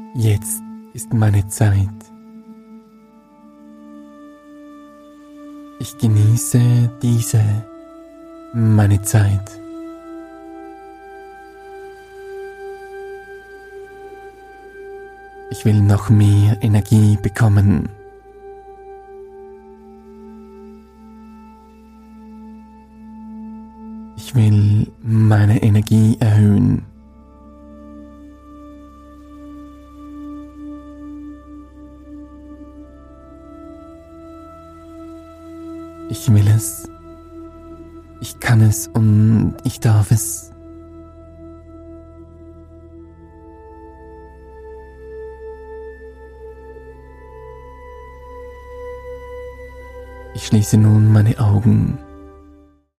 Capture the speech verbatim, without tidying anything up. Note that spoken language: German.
Jetzt ist meine Zeit. Ich genieße diese, meine Zeit. Ich will noch mehr Energie bekommen. Ich will meine Energie erhöhen. Ich will es. Ich kann es und ich darf es. Ich schließe nun meine Augen.